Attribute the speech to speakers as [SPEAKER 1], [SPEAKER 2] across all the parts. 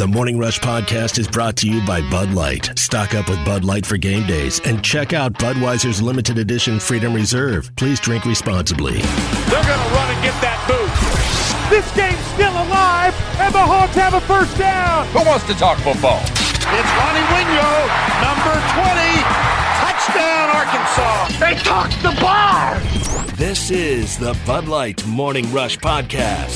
[SPEAKER 1] The Morning Rush Podcast is brought to you by Bud Light. Stock up with Bud Light for game days and check out Budweiser's limited edition Freedom Reserve. Please drink responsibly.
[SPEAKER 2] They're going to run and get that boot.
[SPEAKER 3] This game's still alive, and the Hawks have a first down.
[SPEAKER 2] Who wants to talk football? It's Ronnie Wingo, number 20. Touchdown, Arkansas. They took the bar.
[SPEAKER 1] This is the Bud Light Morning Rush Podcast.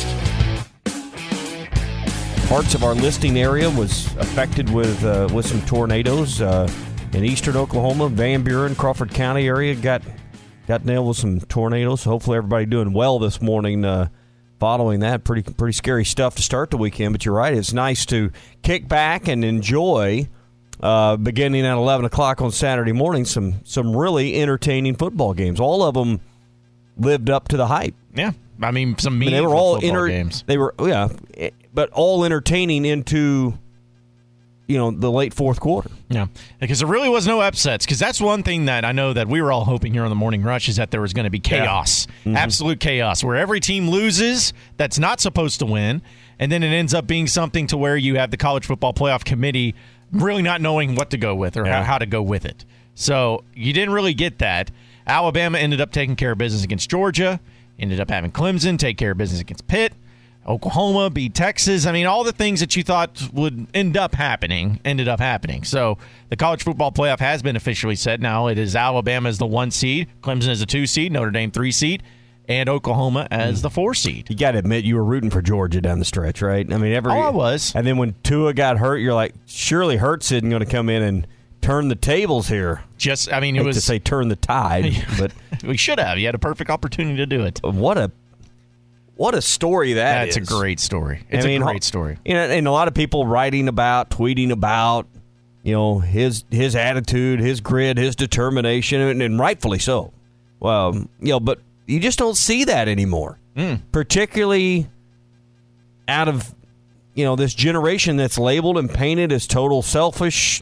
[SPEAKER 4] Parts of our listing area was affected with some tornadoes in eastern Oklahoma. Van Buren, Crawford County area got nailed with some tornadoes. Hopefully everybody doing well this morning following that. Pretty scary stuff to start the weekend, but you're right. It's nice to kick back and enjoy, beginning at 11 o'clock on Saturday morning, some really entertaining football games. All of them lived up to the hype.
[SPEAKER 5] Yeah. I mean, some meaningful
[SPEAKER 4] they were all
[SPEAKER 5] football games.
[SPEAKER 4] They were, yeah, but all entertaining into, the late fourth quarter.
[SPEAKER 5] Yeah, because there really was no upsets. Because that's one thing that I know that we were all hoping here on the Morning Rush is that there was going to be chaos, absolute chaos, where every team loses that's not supposed to win, and then it ends up being something to where you have the College Football Playoff Committee really not knowing what to go with or how to go with it. So you didn't really get that. Alabama ended up taking care of business against Georgia. Ended up having Clemson take care of business against Pitt. Oklahoma beat Texas. I mean, all the things that you thought would end up happening ended up happening. So the College Football Playoff has been officially set now. It is Alabama as the 1 seed, Clemson as the 2 seed, Notre Dame 3 seed, and Oklahoma as the 4 seed.
[SPEAKER 4] You got to admit you were rooting for Georgia down the stretch, right? I mean,
[SPEAKER 5] I was.
[SPEAKER 4] And then when Tua got hurt, you're like, surely Hurts isn't going to come in and turn the tables here.
[SPEAKER 5] It was
[SPEAKER 4] to say turn the tide, but
[SPEAKER 5] we should have. You had a perfect opportunity to do it.
[SPEAKER 4] What a story
[SPEAKER 5] That's
[SPEAKER 4] is.
[SPEAKER 5] a great story. It's a great story.
[SPEAKER 4] And a lot of people writing about, tweeting about, his attitude, his grit, his determination, and rightfully so. Well, but you just don't see that anymore. Particularly out of this generation that's labeled and painted as total selfishness.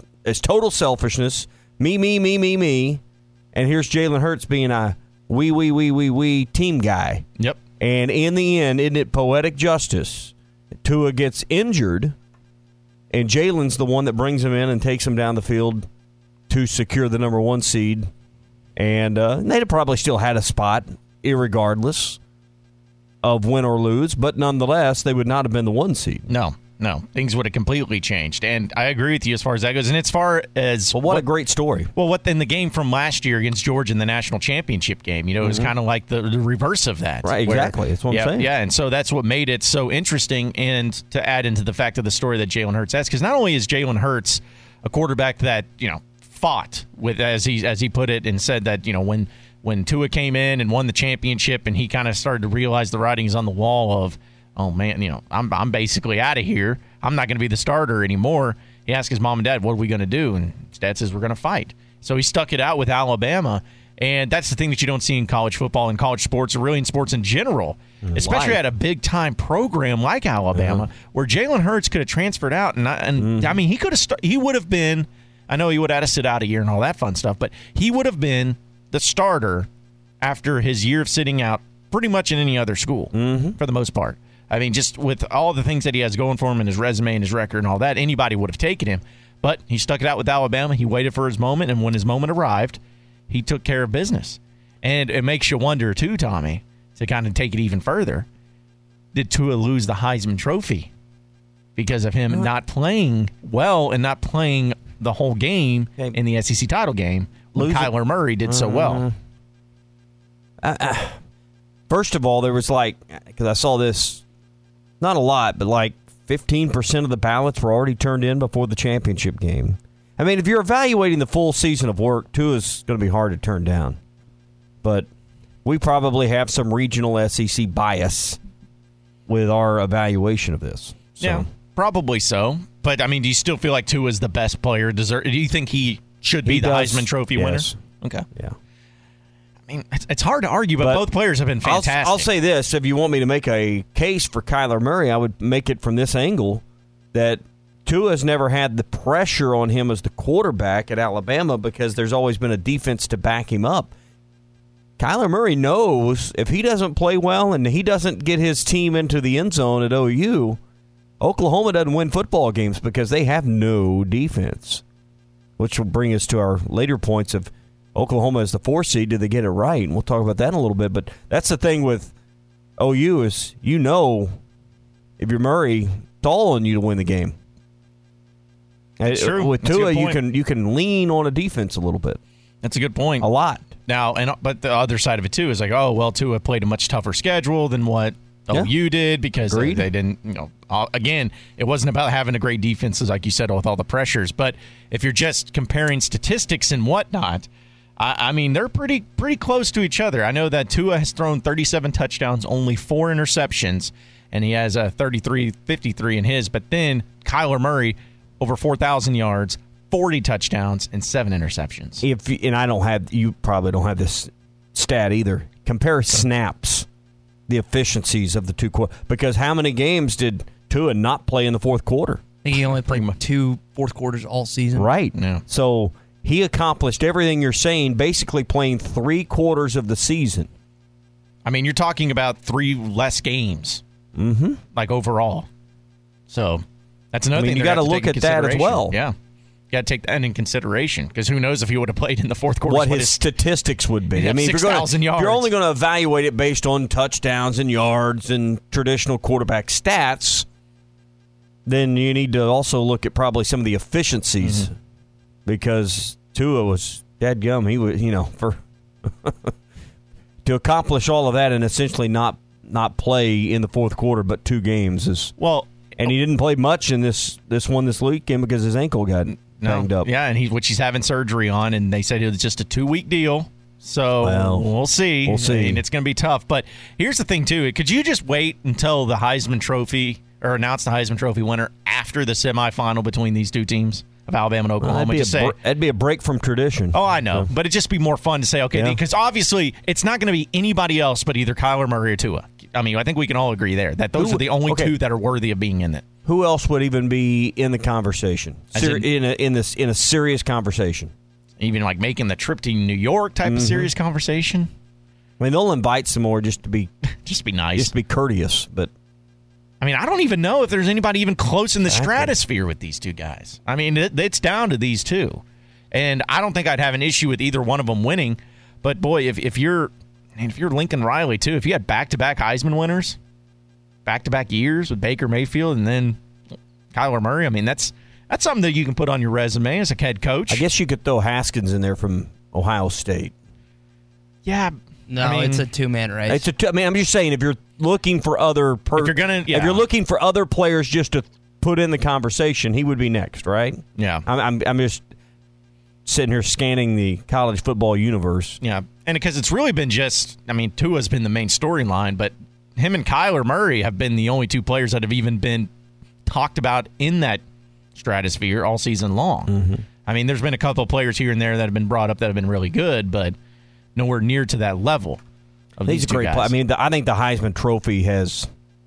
[SPEAKER 4] Me. And here's Jalen Hurts being a we team guy.
[SPEAKER 5] Yep.
[SPEAKER 4] And in the end, isn't it poetic justice? Tua gets injured, and Jalen's the one that brings him in and takes him down the field to secure the number 1 seed. And they'd probably still had a spot, irregardless of win or lose. But nonetheless, they would not have been the 1 seed.
[SPEAKER 5] No. Things would have completely changed. And I agree with you as far as that goes. And as far as...
[SPEAKER 4] Well, what a great story.
[SPEAKER 5] Well, what in the game from last year against Georgia in the national championship game, it was kind of like the reverse of that.
[SPEAKER 4] Right, exactly. That's what I'm saying.
[SPEAKER 5] Yeah, and so that's what made it so interesting. And to add into the fact of the story that Jalen Hurts has, because not only is Jalen Hurts a quarterback that, fought with, as he put it, and said that, when Tua came in and won the championship and he kind of started to realize the writing's on the wall of, oh, man, I'm basically out of here. I'm not going to be the starter anymore. He asked his mom and dad, what are we going to do? And his dad says, we're going to fight. So he stuck it out with Alabama. And that's the thing that you don't see in college football and college sports, or really in sports in general, especially at a big-time program like Alabama, where Jalen Hurts could have transferred out. I mean, he would have been, I know he would have had to sit out a year and all that fun stuff, but he would have been the starter after his year of sitting out pretty much in any other school for the most part. I mean, just with all the things that he has going for him and his resume and his record and all that, anybody would have taken him. But he stuck it out with Alabama. He waited for his moment, and when his moment arrived, he took care of business. And it makes you wonder, too, Tommy, to kind of take it even further, did Tua lose the Heisman Trophy because of him not playing well and not playing the whole game in the SEC title game when Kyler Murray did so well?
[SPEAKER 4] First of all, there was because I saw this, not a lot, but 15% of the ballots were already turned in before the championship game. I mean, if you're evaluating the full season of work, Tua's going to be hard to turn down. But we probably have some regional SEC bias with our evaluation of this. So.
[SPEAKER 5] Yeah, probably so. But, I mean, do you still feel like Tua's the best player? Do you think he should be the Heisman Trophy winner? Okay.
[SPEAKER 4] Yeah.
[SPEAKER 5] I mean, it's hard to argue, but both players have been fantastic.
[SPEAKER 4] I'll say this. If you want me to make a case for Kyler Murray, I would make it from this angle that Tua's never had the pressure on him as the quarterback at Alabama because there's always been a defense to back him up. Kyler Murray knows if he doesn't play well and he doesn't get his team into the end zone at OU, Oklahoma doesn't win football games because they have no defense, which will bring us to our later points of Oklahoma as the 4 seed. Did they get it right? And we'll talk about that in a little bit. But that's the thing with OU is, if you're Murray, it's all on you to win the game.
[SPEAKER 5] That's true.
[SPEAKER 4] With Tua, you can lean on a defense a little bit.
[SPEAKER 5] That's a good point.
[SPEAKER 4] A lot.
[SPEAKER 5] Now, but the other side of it too is like, Tua played a much tougher schedule than what OU did because they didn't. Again, it wasn't about having a great defense, like you said, with all the pressures. But if you're just comparing statistics and whatnot, I mean, they're pretty close to each other. I know that Tua has thrown 37 touchdowns, only 4 interceptions, and he has a 33-53 in his. But then Kyler Murray, over 4,000 yards, 40 touchdowns, and 7 interceptions. You probably don't have this stat either. Compare snaps, the efficiencies of the two quarters. Because how many games did Tua not play in the fourth quarter?
[SPEAKER 6] I think he only played 2 fourth quarters all season.
[SPEAKER 4] Right.
[SPEAKER 5] Yeah.
[SPEAKER 4] So he accomplished everything you're saying, basically playing 3 quarters of the season.
[SPEAKER 5] I mean, you're talking about 3 less games, like overall. So that's another thing
[SPEAKER 4] you got to look at that as well.
[SPEAKER 5] Yeah. You got to take that in consideration because who knows if he would have played in the fourth quarter.
[SPEAKER 4] What his statistics would be.
[SPEAKER 5] I mean, 6,000 yards.
[SPEAKER 4] You're only going to evaluate it based on touchdowns and yards and traditional quarterback stats. Then you need to also look at probably some of the efficiencies because Tua was dadgum. He was, for to accomplish all of that and essentially not play in the fourth quarter, but 2 games is and he didn't play much in this weekend because his ankle got banged up.
[SPEAKER 5] Yeah, and he's having surgery on, and they said it was just a 2-week deal. So we'll see.
[SPEAKER 4] We'll see.
[SPEAKER 5] I mean, it's going to be tough. But here's the thing, too. Could you just wait until the Heisman Trophy or announce the Heisman Trophy winner after the semifinal between these two teams of Alabama and Oklahoma?
[SPEAKER 4] That'd be a break from tradition.
[SPEAKER 5] Oh, I know. But it'd just be more fun to say, okay, because obviously it's not going to be anybody else but either Kyler Murray or Tua. I mean, I think we can all agree there that those are the only 2 that are worthy of being in it.
[SPEAKER 4] Who else would even be in the conversation? In a serious conversation?
[SPEAKER 5] Even like making the trip to New York type of serious conversation?
[SPEAKER 4] I mean, they'll invite some more just to be
[SPEAKER 5] nice. Just
[SPEAKER 4] to be courteous, but
[SPEAKER 5] I mean, I don't even know if there's anybody even close in the stratosphere with these 2 guys. I mean, it's down to these 2. And I don't think I'd have an issue with either one of them winning. But boy, if you're Lincoln Riley too, if you had back-to-back Heisman winners, back-to-back years with Baker Mayfield and then Kyler Murray, I mean, that's something that you can put on your resume as a head coach.
[SPEAKER 4] I guess you could throw Haskins in there from Ohio State.
[SPEAKER 5] Yeah.
[SPEAKER 6] No, it's a 2-man race.
[SPEAKER 4] I'm just saying, if you're looking for other if you're looking for other players just to put in the conversation, he would be next, right?
[SPEAKER 5] Yeah.
[SPEAKER 4] I'm just sitting here scanning the college football universe.
[SPEAKER 5] Yeah, and because it's really been Tua's been the main storyline, but him and Kyler Murray have been the only 2 players that have even been talked about in that stratosphere all season long. I mean, there's been a couple of players here and there that have been brought up that have been really good, but nowhere near to that level of these 2 guys.
[SPEAKER 4] I mean, I think the Heisman Trophy has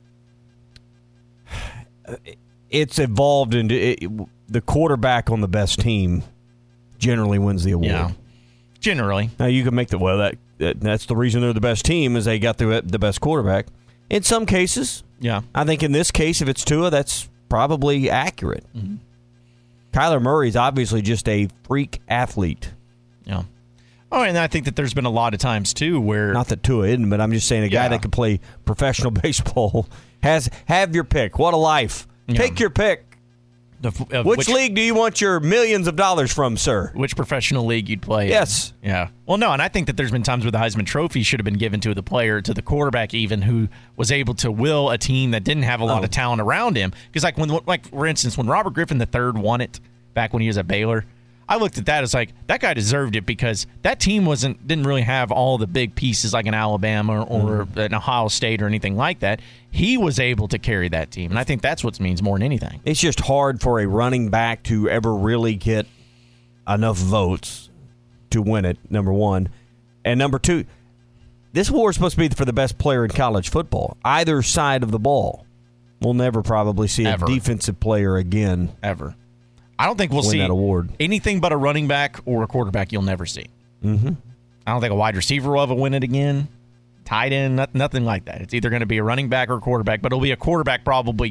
[SPEAKER 4] it's evolved into the quarterback on the best team generally wins the award.
[SPEAKER 5] Yeah, generally.
[SPEAKER 4] Now you can make that's the reason they're the best team is they got the best quarterback. In some cases,
[SPEAKER 5] yeah.
[SPEAKER 4] I think in this case, if it's Tua, that's probably accurate. Kyler Murray is obviously just a freak athlete.
[SPEAKER 5] Yeah. Oh, and I think that there's been a lot of times too where
[SPEAKER 4] not that Tua isn't, but I'm just saying a guy that can play professional baseball have your pick. What a life! Yeah. Take your pick. Which league do you want your millions of dollars from, sir?
[SPEAKER 5] Which professional league you'd play
[SPEAKER 4] Yes.
[SPEAKER 5] in. Yeah. Well, no, and I think that there's been times where the Heisman Trophy should have been given to the player, to the quarterback even, who was able to will a team that didn't have a lot of talent around him. Because, for instance, when Robert Griffin III won it back when he was at Baylor, I looked at that as like, that guy deserved it because that team didn't really have all the big pieces like an Alabama or an Ohio State or anything like that. He was able to carry that team, and I think that's what means more than anything.
[SPEAKER 4] It's just hard for a running back to ever really get enough votes to win it, number one. And number two, this war is supposed to be for the best player in college football, either side of the ball. We'll never probably see a defensive player again.
[SPEAKER 5] Ever. I don't think we'll see
[SPEAKER 4] that award.
[SPEAKER 5] Anything but a running back or a quarterback you'll never see.
[SPEAKER 4] Mm-hmm.
[SPEAKER 5] I don't think a wide receiver will ever win it again. Tight end, nothing like that. It's either going to be a running back or a quarterback, but it'll be a quarterback probably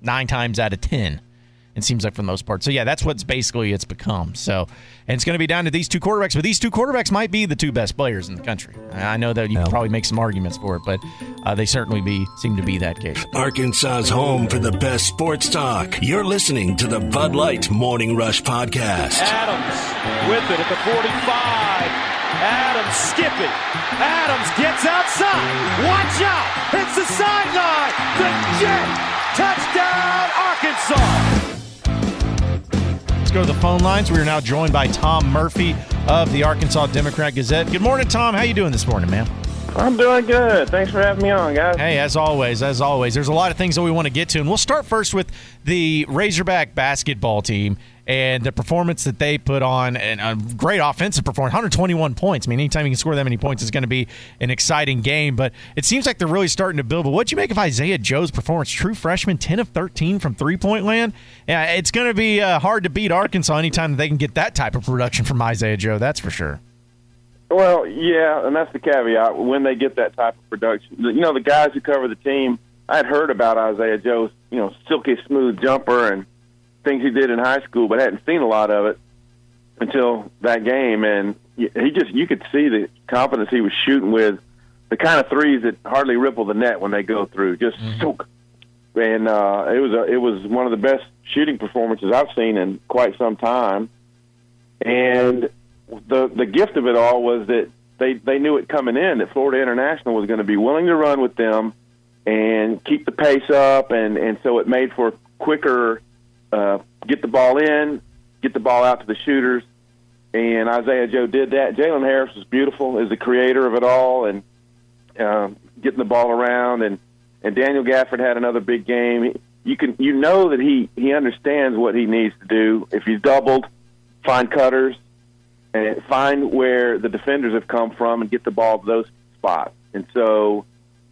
[SPEAKER 5] 9 times out of 10. It seems like for the most part. So, yeah, that's what's basically it's become. So, and it's going to be down to these two quarterbacks. But these two quarterbacks might be the two best players in the country. I know that you can probably make some arguments for it, but they certainly seem to be that case.
[SPEAKER 1] Arkansas's home for the best sports talk. You're listening to the Bud Light Morning Rush Podcast.
[SPEAKER 3] Adams with it at the 45. Adams skipping. Adams gets outside. Watch out. Hits the sideline. The Jet. Touchdown, Arkansas.
[SPEAKER 5] Go to the phone lines. We are now joined by Tom Murphy of the Arkansas Democrat-Gazette. Good morning, Tom. How you doing this morning, man?
[SPEAKER 7] I'm doing good. Thanks for having me on, guys.
[SPEAKER 5] Hey, as always. There's a lot of things that we want to get to, and we'll start first with the Razorback basketball team and the performance that they put on, and a great offensive performance, 121 points. I mean, anytime you can score that many points is going to be an exciting game, but it seems like they're really starting to build. But what'd you make of Isaiah Joe's performance? True freshman, 10 of 13 from three-point land. Yeah, it's going to be hard to beat Arkansas anytime that they can get that type of production from Isaiah Joe, that's for sure.
[SPEAKER 7] Well, yeah, and that's the caveat. When they get that type of production, the guys who cover the team, I had heard about Isaiah Joe's, silky smooth jumper and things he did in high school, but hadn't seen a lot of it until that game. And you could see the confidence he was shooting with, the kind of threes that hardly ripple the net when they go through. Just soak. And it was one of the best shooting performances I've seen in quite some time. And the gift of it all was that they knew it coming in, that Florida International was going to be willing to run with them and keep the pace up, and so it made for quicker get the ball in, get the ball out to the shooters, and Isaiah Joe did that. Jalen Harris was beautiful as the creator of it all, and getting the ball around, and Daniel Gafford had another big game. You know that he understands what he needs to do. If he's doubled, find cutters, and find where the defenders have come from and get the ball to those spots. And so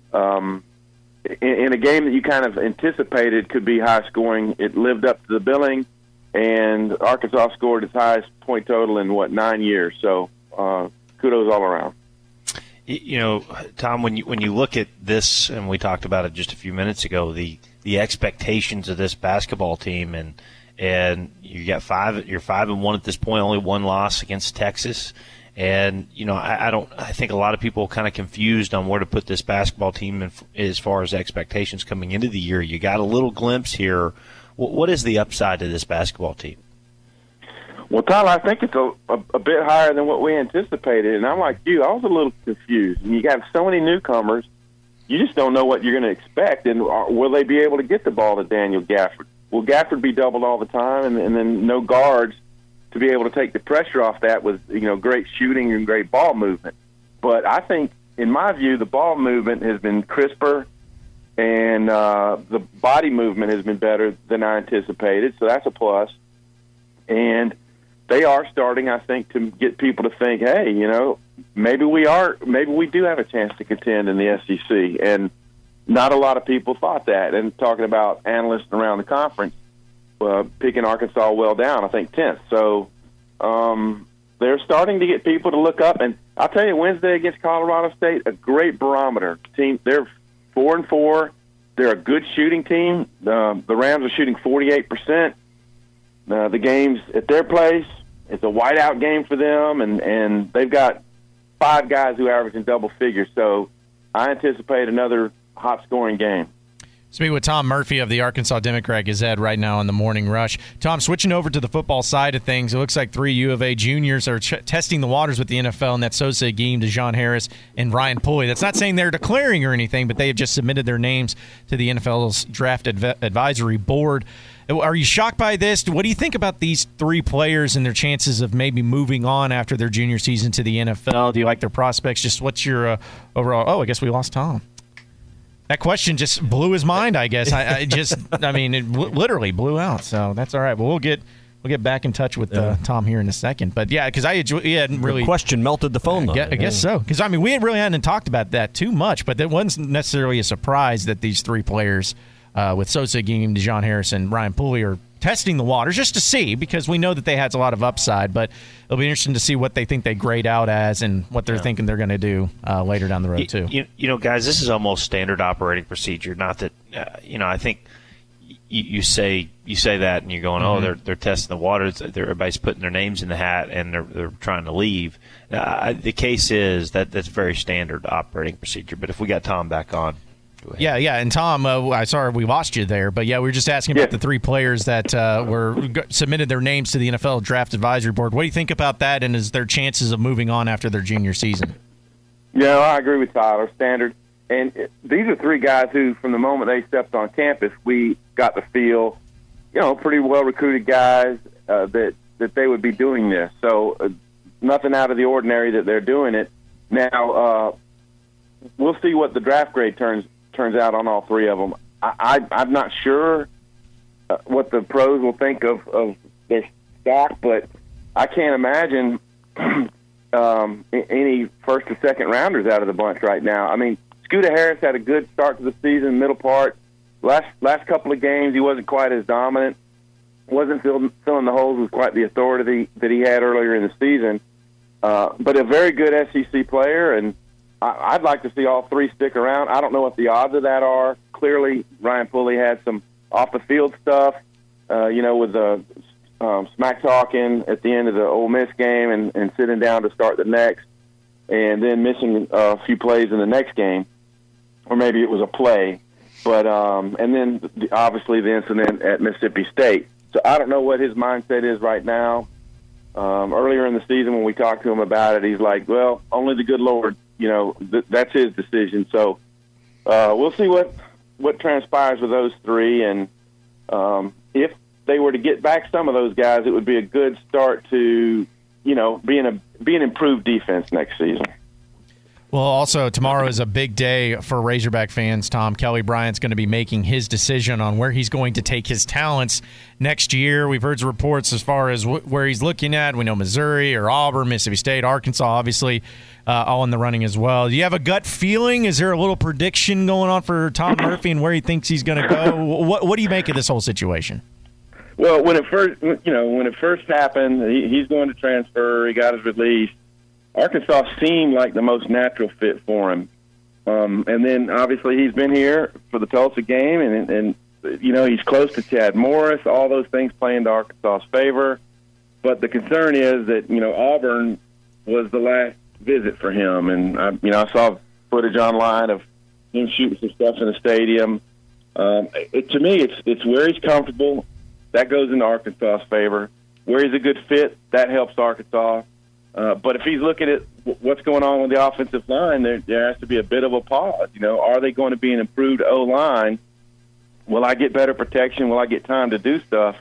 [SPEAKER 7] in a game that you kind of anticipated could be high scoring, it lived up to the billing, and Arkansas scored its highest point total in 9 years. So kudos all around.
[SPEAKER 8] Tom, when you look at this, and we talked about it just a few minutes ago, the expectations of this basketball team, and you got you're 5-1 at this point, only one loss against Texas. And, I think a lot of people are kind of confused on where to put this basketball team as far as expectations coming into the year. You got a little glimpse here. What is the upside to this basketball team?
[SPEAKER 7] Well, Tyler, I think it's a bit higher than what we anticipated. And I'm like you, I was a little confused. And you got so many newcomers, you just don't know what you're going to expect. And will they be able to get the ball to Daniel Gafford? Will Gafford be doubled all the time and then no guards to be able to take the pressure off that with, great shooting and great ball movement? But I think, in my view, the ball movement has been crisper, and the body movement has been better than I anticipated, so that's a plus. And they are starting, I think, to get people to think, hey, maybe we do have a chance to contend in the SEC. And not a lot of people thought that. And talking about analysts around the conference, picking Arkansas well down, I think 10th. So they're starting to get people to look up. And I'll tell you, Wednesday against Colorado State, a great barometer. Team, they're 4-4. They're a good shooting team. The Rams are shooting 48%. The game's at their place. It's a whiteout game for them, and they've got 5 guys who average in double figures. So I anticipate another hot-scoring game.
[SPEAKER 5] Speaking with Tom Murphy of the Arkansas Democrat-Gazette right now on the Morning Rush. Tom, switching over to the football side of things, it looks like 3 U of A juniors are testing the waters with the NFL, and that's Sosa Agim, Dejon Harris, and Ryan Pulley. That's not saying they're declaring or anything, but they have just submitted their names to the NFL's draft advisory board. Are you shocked by this? What do you think about these 3 players and their chances of maybe moving on after their junior season to the NFL? Do you like their prospects? Just what's your overall – I guess we lost Tom. That question just blew his mind, I guess. It literally blew out. So that's all right. But we'll get back in touch with Tom here in a second. But yeah, because he hadn't really.
[SPEAKER 4] The question melted the phone, though.
[SPEAKER 5] I guess so. Because we really hadn't talked about that too much. But it wasn't necessarily a surprise that these 3 players, with Sosa Agim, Dejon Harris, and Ryan Pulley, are testing the waters just to see, because we know that they had a lot of upside. But it'll be interesting to see what they think they grade out as and what they're thinking they're going to do later down the road, too.
[SPEAKER 8] Guys, this is almost standard operating procedure. Not that, I think you say that, and you're going, oh, they're testing the waters. Everybody's putting their names in the hat, and they're trying to leave. The case is that's very standard operating procedure. But if we got Tom back on.
[SPEAKER 5] Yeah, and Tom, I sorry we lost you there, but we were just asking about the 3 players that submitted their names to the NFL Draft Advisory Board. What do you think about that, and is their chances of moving on after their junior season?
[SPEAKER 7] Yeah, I agree with Tyler. Standard. And these are 3 guys who, from the moment they stepped on campus, we got to feel, pretty well-recruited guys that they would be doing this. So nothing out of the ordinary that they're doing it. Now, we'll see what the draft grade turns out on all 3 of them. I'm not sure what the pros will think of their stock, but I can't imagine any first or second rounders out of the bunch right now. I mean, Scooter Harris had a good start to the season, middle part. Last couple of games, he wasn't quite as dominant. Wasn't filling the holes with quite the authority that he had earlier in the season. But a very good SEC player, and I'd like to see all 3 stick around. I don't know what the odds of that are. Clearly, Ryan Pulley had some off-the-field stuff, with the smack talking at the end of the Ole Miss game and sitting down to start the next, and then missing a few plays in the next game, or maybe it was a play. But and then obviously the incident at Mississippi State. So I don't know what his mindset is right now. Earlier in the season when we talked to him about it, he's like, well, only the good Lord, that's his decision. So we'll see what transpires with those 3. And if they were to get back some of those guys, it would be a good start to, be an improved defense next season.
[SPEAKER 5] Well, also, tomorrow is a big day for Razorback fans, Tom. Kelly Bryant's going to be making his decision on where he's going to take his talents next year. We've heard reports as far as where he's looking at. We know Missouri or Auburn, Mississippi State, Arkansas, obviously, all in the running as well. Do you have a gut feeling? Is there a little prediction going on for Tom Murphy and where he thinks he's going to go? What do you make of this whole situation?
[SPEAKER 7] Well, when it first happened, he's going to transfer. He got his release. Arkansas seemed like the most natural fit for him. And then, obviously, he's been here for the Tulsa game, and he's close to Chad Morris. All those things play into Arkansas's favor. But the concern is that, Auburn was the last visit for him. And, I saw footage online of him shooting some stuff in the stadium. To me, it's where he's comfortable. That goes into Arkansas's favor. Where he's a good fit, that helps Arkansas. But if he's looking at what's going on with the offensive line, there has to be a bit of a pause. Are they going to be an improved O-line? Will I get better protection? Will I get time to do stuff?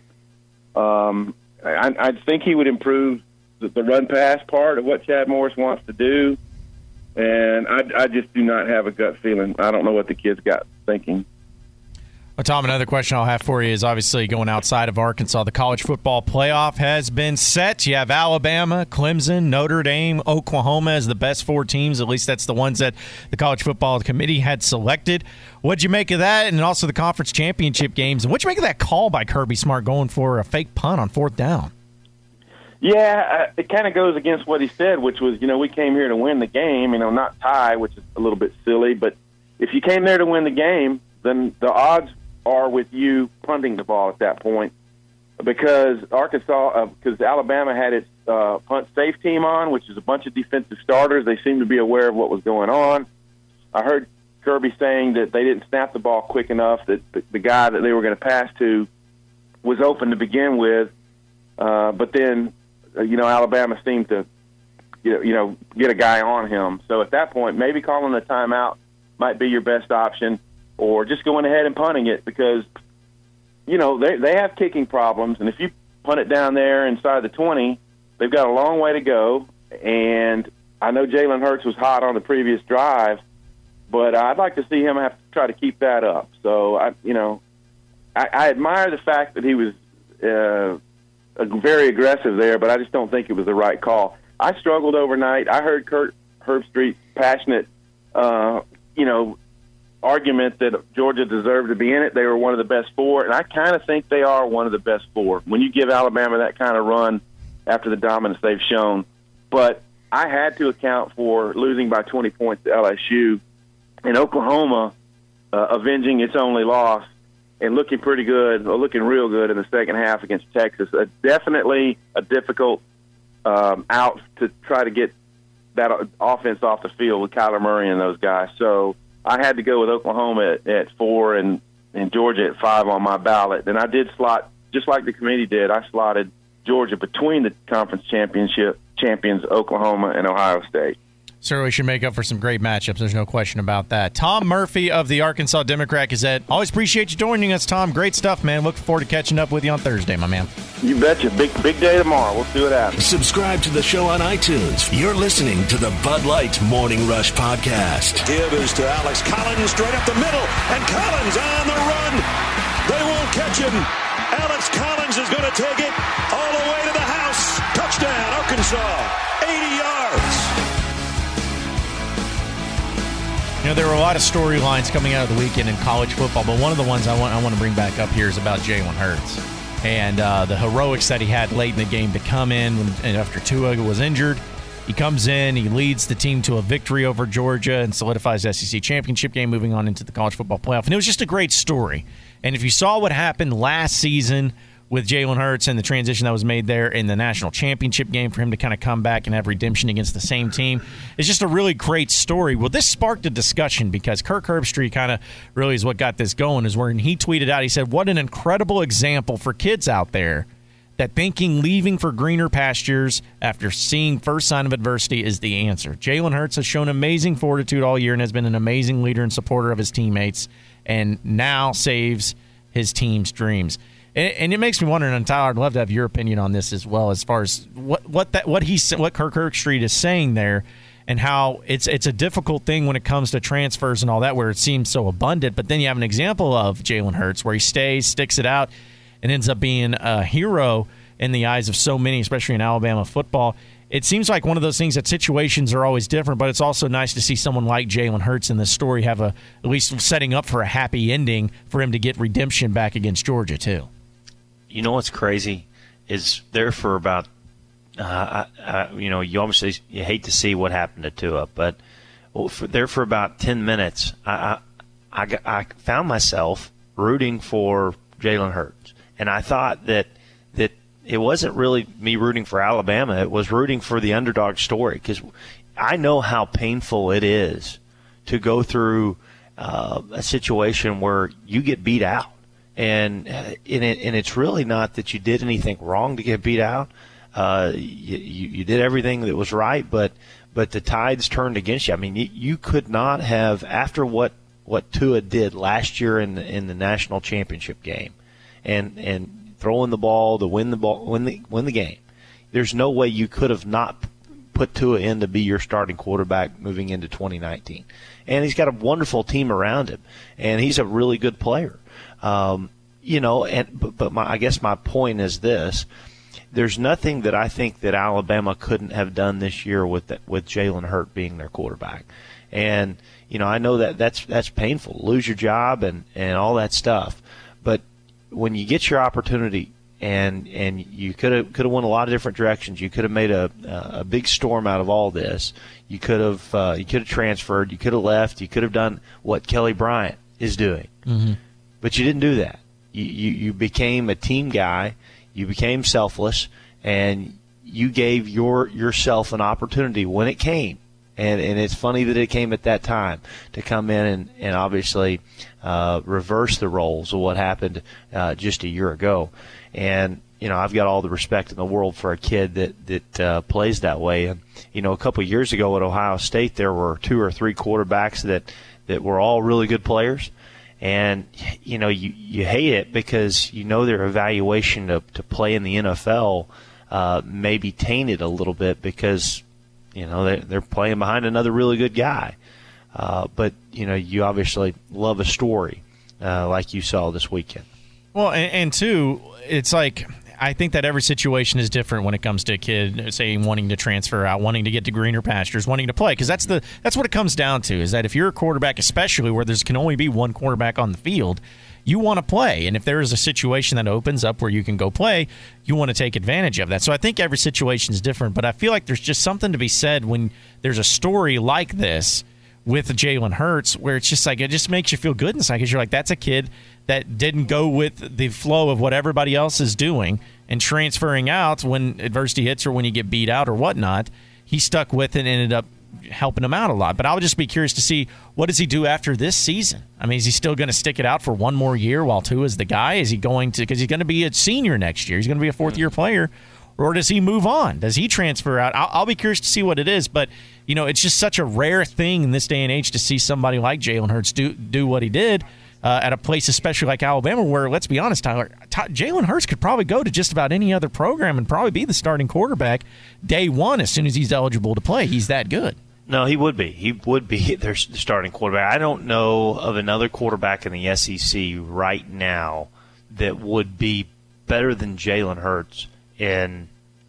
[SPEAKER 7] I think he would improve the run-pass part of what Chad Morris wants to do, and I just do not have a gut feeling. I don't know what the kid's got thinking.
[SPEAKER 5] Well, Tom, another question I'll have for you is obviously going outside of Arkansas. The college football playoff has been set. You have Alabama, Clemson, Notre Dame, Oklahoma as the best 4 teams. At least that's the ones that the college football committee had selected. What'd you make of that, and also the conference championship games? And what'd you make of that call by Kirby Smart going for a fake punt on 4th down?
[SPEAKER 7] Yeah, it kind of goes against what he said, which was, we came here to win the game, not tie, which is a little bit silly. But if you came there to win the game, then the odds are with you punting the ball at that point, because Alabama had its punt safe team on, which is a bunch of defensive starters. They seemed to be aware of what was going on. I heard Kirby saying that they didn't snap the ball quick enough, that the guy that they were going to pass to was open to begin with, but then Alabama seemed to get a guy on him. So at that point, maybe calling a timeout might be your best option, or just going ahead and punting it, because, they have kicking problems. And if you punt it down there inside the 20, they've got a long way to go. And I know Jalen Hurts was hot on the previous drive, but I'd like to see him have to try to keep that up. So, I admire the fact that he was very aggressive there, but I just don't think it was the right call. I struggled overnight. I heard Kurt Herbstreit's passionate, argument that Georgia deserved to be in it. They were one of the best 4, and I kind of think they are one of the best 4 when you give Alabama that kind of run after the dominance they've shown. But I had to account for losing by 20 points to LSU, and Oklahoma avenging its only loss and looking pretty good, or looking real good in the second half against Texas. Definitely a difficult out to try to get that offense off the field with Kyler Murray and those guys. So I had to go with Oklahoma at 4 and Georgia at 5 on my ballot. And I did slot, just like the committee did, I slotted Georgia between the conference champions Oklahoma and Ohio State.
[SPEAKER 5] Certainly should make up for some great matchups. There's no question about that. Tom Murphy of the Arkansas Democrat-Gazette. Always appreciate you joining us, Tom. Great stuff, man. Looking forward to catching up with you on Thursday, my man.
[SPEAKER 7] You betcha. Big day tomorrow. We'll see what happens.
[SPEAKER 1] Subscribe to the show on iTunes. You're listening to the Bud Light Morning Rush Podcast.
[SPEAKER 2] Give is to Alex Collins straight up the middle, and Collins on the run. They won't catch him. Alex Collins is going to take it all the way to the house. Touchdown, Arkansas. 80 yards.
[SPEAKER 5] You know, there were a lot of storylines coming out of the weekend in college football, but one of the ones I want to bring back up here is about Jalen Hurts and the heroics that he had late in the game to come in and after Tua was injured. He comes in, he leads the team to a victory over Georgia and solidifies the SEC championship game, moving on into the college football playoff. And it was just a great story. And if you saw what happened last season with Jalen Hurts and the transition that was made there in the national championship game for him to kind of come back and have redemption against the same team, it's just a really great story. Well, this sparked a discussion because Kirk Herbstreit kind of really is what got this going, is when he tweeted out, he said, what an incredible example for kids out there that thinking leaving for greener pastures after seeing first sign of adversity is the answer. Jalen Hurts has shown amazing fortitude all year and has been an amazing leader and supporter of his teammates and now saves his team's dreams. And it makes me wonder, and Tyler, I'd love to have your opinion on this as well, as far as what Kirk Herbstreit is saying there, and how it's a difficult thing when it comes to transfers and all that, where it seems so abundant. But then you have an example of Jalen Hurts where he stays, sticks it out, and ends up being a hero in the eyes of so many, especially in Alabama football. It seems like one of those things that situations are always different, but it's also nice to see someone like Jalen Hurts in this story have at least setting up for a happy ending for him to get redemption back against Georgia too.
[SPEAKER 8] You know what's crazy is there for about, you obviously you hate to see what happened to Tua, but for about 10 minutes, I found myself rooting for Jalen Hurts, and I thought that it wasn't really me rooting for Alabama; it was rooting for the underdog story, because I know how painful it is to go through a situation where you get beat out. And it's really not that you did anything wrong to get beat out. You did everything that was right, but the tides turned against you. I mean, you could not have, after what Tua did last year in the national championship game, and throwing the ball to win the game. There's no way you could have not put Tua in to be your starting quarterback moving into 2019. And he's got a wonderful team around him, and he's a really good player. I guess my point is this: there's nothing that I think that Alabama couldn't have done this year with Jalen Hurts being their quarterback. And I know that's painful, lose your job and all that stuff. But when you get your opportunity, and you could have went a lot of different directions. You could have made a big storm out of all this. You could have transferred. You could have left. You could have done what Kelly Bryant is doing. Mm-hmm. But you didn't do that. You became a team guy. You became selfless, and you gave yourself an opportunity when it came. And it's funny that it came at that time to come in and obviously reverse the roles of what happened just a year ago. And I've got all the respect in the world for a kid that plays that way. And a couple of years ago at Ohio State, there were 2 or 3 quarterbacks that were all really good players. And, you hate it because their evaluation to play in the NFL may be tainted a little bit because, they're playing behind another really good guy. But, you obviously love a story like you saw this weekend. Well, and two, it's like I think that every situation is different when it comes to a kid, say, wanting to transfer out, wanting to get to greener pastures, wanting to play, because that's what it comes down to, is that if you're a quarterback, especially where there can only be one quarterback on the field, you want to play. And if there is a situation that opens up where you can go play, you want to take advantage of that. So I think every situation is different, but I feel like there's just something to be said when there's a story like this with Jalen Hurts, where it's just like, it just makes you feel good inside, because you're like, that's a kid
[SPEAKER 5] that didn't go with the flow of what everybody else is doing and transferring out when adversity hits or when you get beat out or whatnot. He stuck with it and ended up helping him out a lot. But I would just be curious to see, what does he do after this season? I mean, is he still going to stick it out for one more year while Tua is the guy? Is he going to, because he's going to be a senior next year, he's going to be a fourth-year player, or does he move on? Does he transfer out? I'll be curious to see what it is. But, it's just such a rare thing in this day and age to see somebody like Jalen Hurts do what he did at a place, especially like Alabama, where, let's be honest, Tyler, Jalen Hurts could probably go to just about any other program and probably be the starting quarterback day one as soon as he's eligible to play. He's that good.
[SPEAKER 8] No, he would be. He would be their starting quarterback. I don't know of another quarterback in the SEC right now that would be better than Jalen Hurts in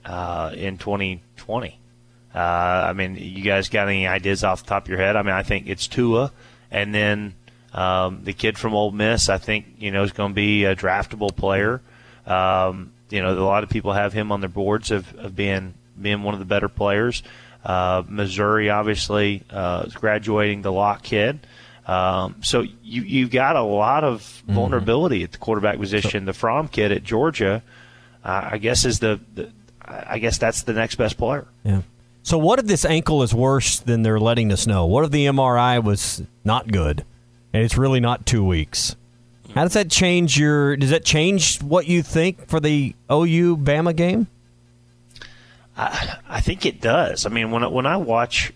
[SPEAKER 8] 2020. I mean, you guys got any ideas off the top of your head? I mean, I think it's Tua, and then the kid from Ole Miss, I think, is going to be a draftable player. A lot of people have him on their boards of being one of the better players. Missouri, obviously, is graduating the Locke kid. So you've got a lot of vulnerability at the quarterback position. The Fromm kid at Georgia, I guess, I guess that's the next best player.
[SPEAKER 4] Yeah. So what if this ankle is worse than they're letting us know? What if the MRI was not good and it's really not 2 weeks? How does that change does that change what you think for the OU Bama game?
[SPEAKER 8] I think it does. I mean, when I watch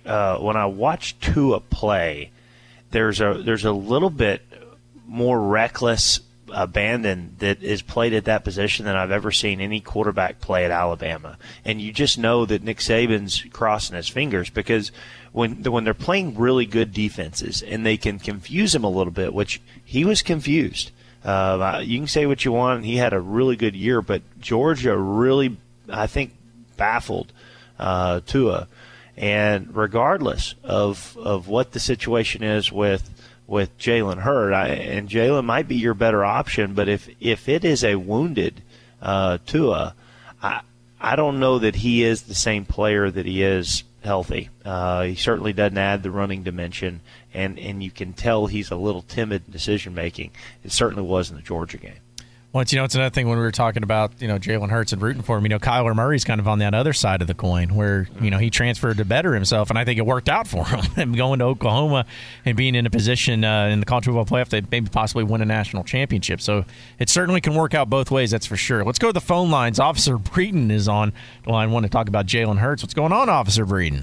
[SPEAKER 8] Tua play, there's a little bit more reckless abandon that is played at that position than I've ever seen any quarterback play at Alabama. And you just know that Nick Saban's crossing his fingers, because when they're playing really good defenses and they can confuse him a little bit, which he was confused. You can say what you want. He had a really good year, but Georgia really, I think, baffled Tua. And regardless of what the situation is with Jalen Hurts, and Jalen might be your better option, but if it is a wounded Tua, I don't know that he is the same player that he is healthy. He certainly doesn't add the running dimension, and you can tell he's a little timid in decision-making. It certainly was in the Georgia game.
[SPEAKER 5] Well, it's another thing when we were talking about, Jalen Hurts and rooting for him. Kyler Murray's kind of on that other side of the coin where, he transferred to better himself, and I think it worked out for him. And going to Oklahoma and being in a position in the college football playoff to maybe possibly win a national championship. So it certainly can work out both ways, that's for sure. Let's go to the phone lines. Officer Breeden is on the line. I want to talk about Jalen Hurts. What's going on, Officer Breeden?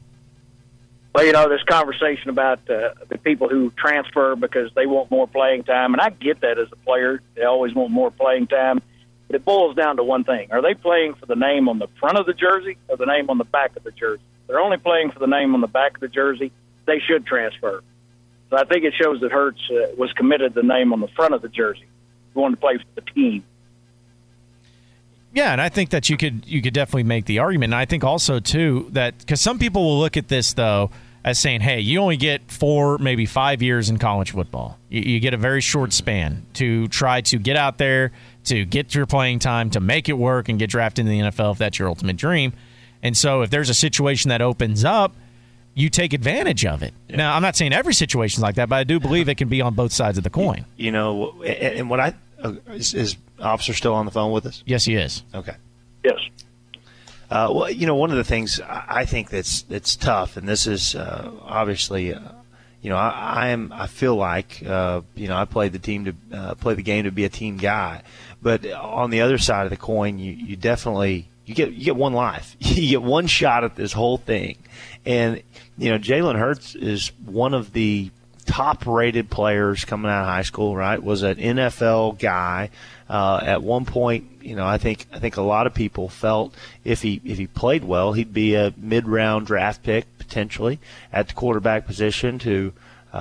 [SPEAKER 9] Well, this conversation about the people who transfer because they want more playing time, and I get that as a player. They always want more playing time. But it boils down to one thing. Are they playing for the name on the front of the jersey or the name on the back of the jersey? If they're only playing for the name on the back of the jersey, they should transfer. So I think it shows that Hurts was committed to the name on the front of the jersey. He wanted to play for the team.
[SPEAKER 5] Yeah, and I think that you could definitely make the argument. And I think also, too, that because some people will look at this, though, as saying, hey, you only get 4, maybe 5 years in college football. You get a very short span to try to get out there, to get your playing time, to make it work and get drafted in the NFL if that's your ultimate dream. And so if there's a situation that opens up, you take advantage of it. Yeah. Now, I'm not saying every situation is like that, but I do believe it can be on both sides of the coin.
[SPEAKER 8] And what is Officer still on the phone with us?
[SPEAKER 5] Yes, he is.
[SPEAKER 8] Okay.
[SPEAKER 9] Yes.
[SPEAKER 8] Well, one of the things I think that's tough, and this is obviously, I feel like I played play the game to be a team guy, but on the other side of the coin, you definitely you get one life, you get one shot at this whole thing, and Jalen Hurts is one of the top-rated players coming out of high school. Right, was an NFL guy. At one point, I think a lot of people felt if he played well, he'd be a mid-round draft pick potentially at the quarterback position to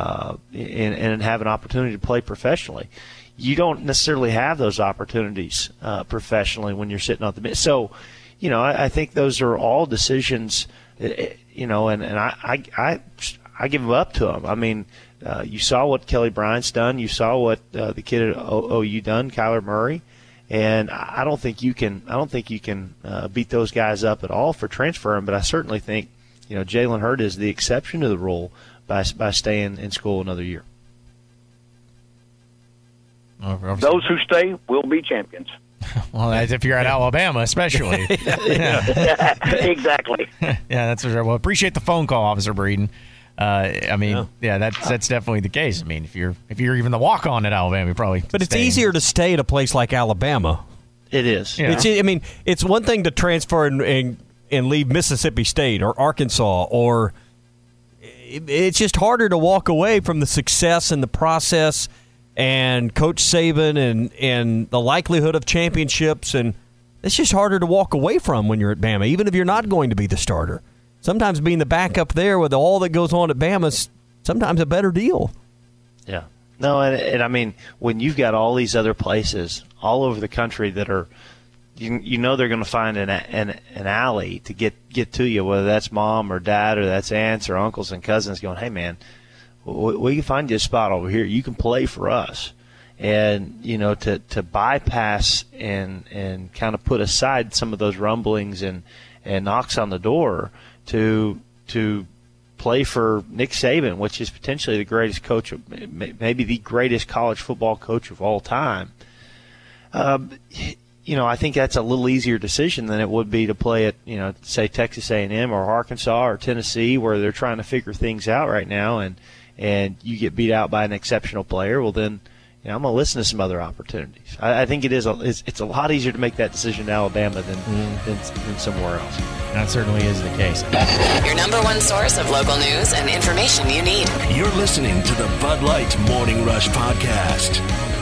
[SPEAKER 8] and have an opportunity to play professionally. You don't necessarily have those opportunities professionally when you're sitting on the bench. So, I think those are all decisions. And I give them up to him. I mean. You saw what Kelly Bryant's done. You saw what the kid at OU done, Kyler Murray, and I don't think you can beat those guys up at all for transferring. But I certainly think Jalen Hurts is the exception to the rule by staying in school another year.
[SPEAKER 9] Those who stay will be champions.
[SPEAKER 5] Well, that's if you're at Alabama, especially.
[SPEAKER 9] Exactly.
[SPEAKER 5] Yeah, that's for sure. Well, appreciate the phone call, Officer Breeden. That's definitely the case. I mean, if you're even the walk-on at Alabama, you probably.
[SPEAKER 4] But it's easier to stay at a place like Alabama.
[SPEAKER 8] It is.
[SPEAKER 4] Yeah. It's one thing to transfer and leave Mississippi State or Arkansas, or it's just harder to walk away from the success and the process and Coach Saban and the likelihood of championships, and it's just harder to walk away from when you're at Bama, even if you're not going to be the starter. Sometimes being the backup there with all that goes on at Bama is sometimes a better deal.
[SPEAKER 8] Yeah. No, and I mean, when you've got all these other places all over the country that are, you know, they're going to find an alley to get to you, whether that's mom or dad or that's aunts or uncles and cousins going, hey, man, we can find you a spot over here. You can play for us. And, you know, to bypass and kind of put aside some of those rumblings and knocks on the door to play for Nick Saban, which is potentially the greatest coach, maybe the greatest college football coach of all time. You know, I think that's a little easier decision than it would be to play at, you know, say Texas A&M or Arkansas or Tennessee, where they're trying to figure things out right now, and you get beat out by an exceptional player. Well, then, you know, I'm going to listen to some other opportunities. I think it's a lot easier to make that decision in Alabama than somewhere else.
[SPEAKER 5] That certainly is the case.
[SPEAKER 10] Your number one source of local news and information you need.
[SPEAKER 1] You're listening to the Bud Light Morning Rush Podcast.